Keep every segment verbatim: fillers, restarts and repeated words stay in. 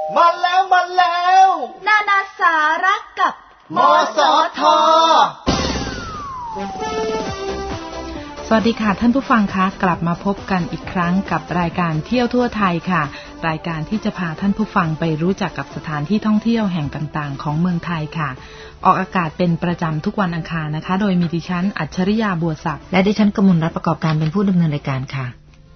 มาแล้วมาแล้วนานาสาระกับมสท. สวัสดีค่ะท่านผู้ฟังคะกลับมาพบกันอีกครั้งกับรายการเที่ยวทั่วไทยค่ะรายการที่จะพาท่านผู้ฟังไปรู้จักกับสถานที่ท่องเที่ยวแห่งต่างๆของเมืองไทยค่ะออกอากาศเป็นประจำทุกวันอังคารนะคะโดยมีดิฉันอัจฉริยาบัวศักดิ์และดิฉันกมลรัตน์ประกอบการเป็นผู้ดำเนินรายการค่ะ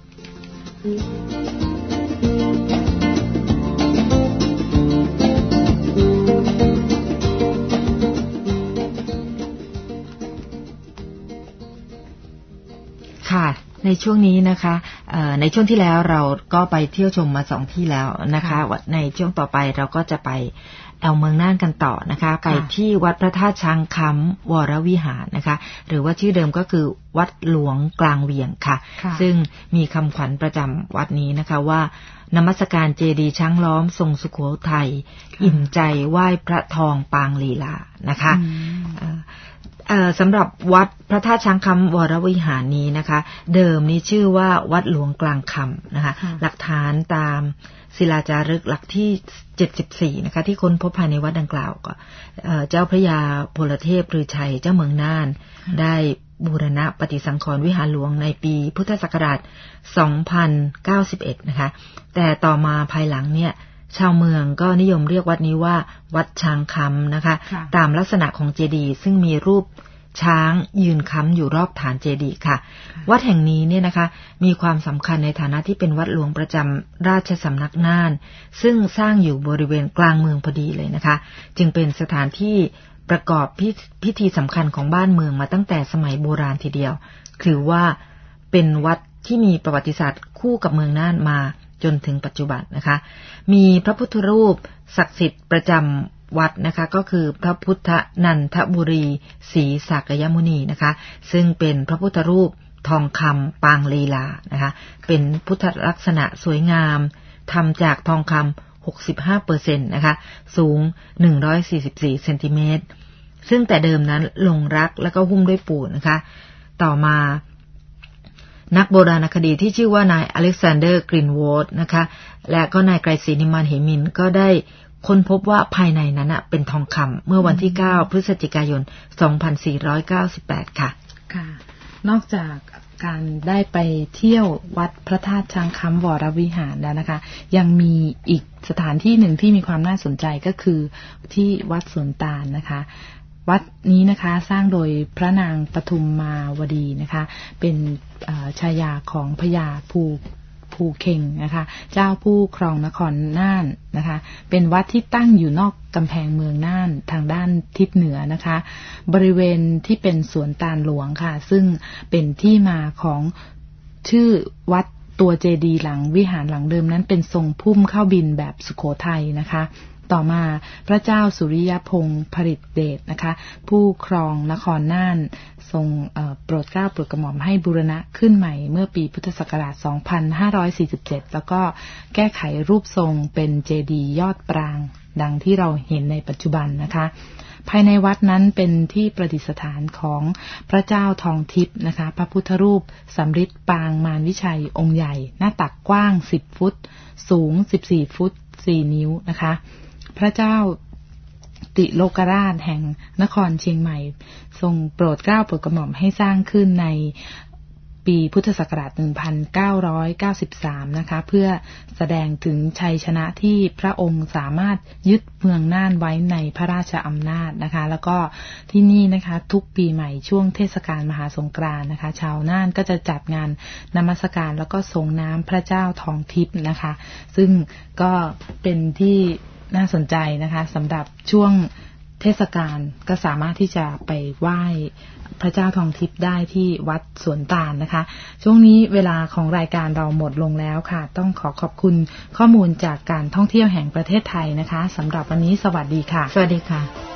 ค่ะในช่วงนี้นะคะในช่วงที่แล้วเราก็ไปเที่ยวชมมาสองที่แล้วนะคะในช่วงต่อไปเราก็จะไปแอวเมืองน่านกันต่อนะคะไปที่วัดพระธาตุช้างคำวรวิหารนะคะหรือว่าชื่อเดิมก็คือวัดหลวงกลางเวียงค่ะซึ่งมีคำขวัญประจำวัดนี้นะคะว่านมัสการเจดีย์ช้างล้อมทรงสุโขทัยอิ่มใจไหว้พระทองปางลีลานะคะสำหรับวัดพระธาตุช้างคำวรวิหารนี้นะคะเดิมนี้ชื่อว่าวัดหลวงกลางคำนะคะหลักฐานตามศิลาจารึกหลักที่เจ็ดสิบสี่นะคะที่ค้นพบภายในวัดดังกล่าวก็เจ้าพระยาพลเทพฤชัยเจ้าเมืองน่านได้บูรณะปฏิสังขรณ์วิหารหลวงในปีพุทธศักราชสองพันเก้าสิบเอ็ดนะคะแต่ต่อมาภายหลังเนี่ยชาวเมืองก็นิยมเรียกวัดนี้ว่าวัดช้างคำนะคะตามลักษณะของเจดีย์ซึ่งมีรูปช้างยืนค้ำอยู่รอบฐานเจดีย์ค่ะวัดแห่งนี้เนี่ยนะคะมีความสำคัญในฐานะที่เป็นวัดหลวงประจำราชสำนักน่านซึ่งสร้างอยู่บริเวณกลางเมืองพอดีเลยนะคะจึงเป็นสถานที่ประกอบพิพิธีสำคัญของบ้านเมืองมาตั้งแต่สมัยโบราณทีเดียวถือว่าเป็นวัดที่มีประวัติศาสตร์คู่กับเมืองน่านมาจนถึงปัจจุบันนะคะมีพระพุทธรูปศักดิ์สิทธิ์ประจำวัดนะคะก็คือพระพุทธนันทบุรีศรีสากยมุนีนะคะซึ่งเป็นพระพุทธรูปทองคำปางลีลานะคะเป็นพุทธลักษณะสวยงามทำจากทองคำ หกสิบห้าเปอร์เซ็นต์ นะคะสูงหนึ่งร้อยสี่สิบสี่เซนติเมตรซึ่งแต่เดิมนั้นลงรักแล้วก็หุ้มด้วยปูนนะคะต่อมานักโบราณคดีที่ชื่อว่านายอเล็กซานเดอร์กรีนวอล์ดนะคะและก็นายไกรศรีนิมานเหมินก็ได้ค้นพบว่าภายในนั้นน่ะเป็นทองคำเมื่อวันที่เก้าพฤศจิกายนสองพันสี่ร้อยเก้าสิบแปดค่ะค่ะนอกจากการได้ไปเที่ยววัดพระธาตุช้างคำวรวิหารแล้วนะคะยังมีอีกสถานที่หนึ่งที่มีความน่าสนใจก็คือที่วัดสวนตาลนะคะวัดนี้นะคะสร้างโดยพระนางปทุมมาวดีนะคะเป็นฉายาของพญาภูภูเข่งนะคะเจ้าผู้ครองนครน่านนะคะเป็นวัดที่ตั้งอยู่นอกกำแพงเมืองน่านทางด้านทิศเหนือนะคะบริเวณที่เป็นสวนตาลหลวงค่ะซึ่งเป็นที่มาของชื่อวัดตัวเจดีย์หลังวิหารหลังเดิมนั้นเป็นทรงพุ่มเข้าบินแบบสุโขทัยนะคะต่อมาพระเจ้าสุริยพงศ์ผลิตเดชนะคะผู้ครองนครน่านทรงโปรดเกล้าโปรดกระหม่อมให้บูรณะขึ้นใหม่เมื่อปีพุทธศักราชสองพันห้าร้อยสี่สิบเจ็ดแล้วก็แก้ไขรูปทรงเป็นเจดีย์ยอดปรางดังที่เราเห็นในปัจจุบันนะคะภายในวัดนั้นเป็นที่ประดิษฐานของพระเจ้าทองทิพย์นะคะพระพุทธรูปสำริดปางมารวิชัยองค์ใหญ่หน้าตักกว้างสิบฟุตสูงสิบสี่ฟุตสี่นิ้วนะคะพระเจ้าติโลกราชแห่งนครเชียงใหม่ทรงโปรดเกล้าโปรดกระหม่อมให้สร้างขึ้นในปีพุทธศักราชหนึ่งพันเก้าร้อยเก้าสิบสามนะคะเพื่อแสดงถึงชัยชนะที่พระองค์สามารถยึดเมืองน่านไว้ในพระราชอำนาจนะคะแล้วก็ที่นี่นะคะทุกปีใหม่ช่วงเทศกาลมหาสงกรานต์นะคะชาวน่านก็จะจัดงานนมัสการแล้วก็ส่งน้ำพระเจ้าทองทิพย์นะคะซึ่งก็เป็นที่น่าสนใจนะคะสำหรับช่วงเทศกาลก็สามารถที่จะไปไหว้พระเจ้าทองทิพย์ได้ที่วัดสวนตาลนะคะช่วงนี้เวลาของรายการเราหมดลงแล้วค่ะต้องขอขอบคุณข้อมูลจากการท่องเที่ยวแห่งประเทศไทยนะคะสำหรับวันนี้สวัสดีค่ะสวัสดีค่ะ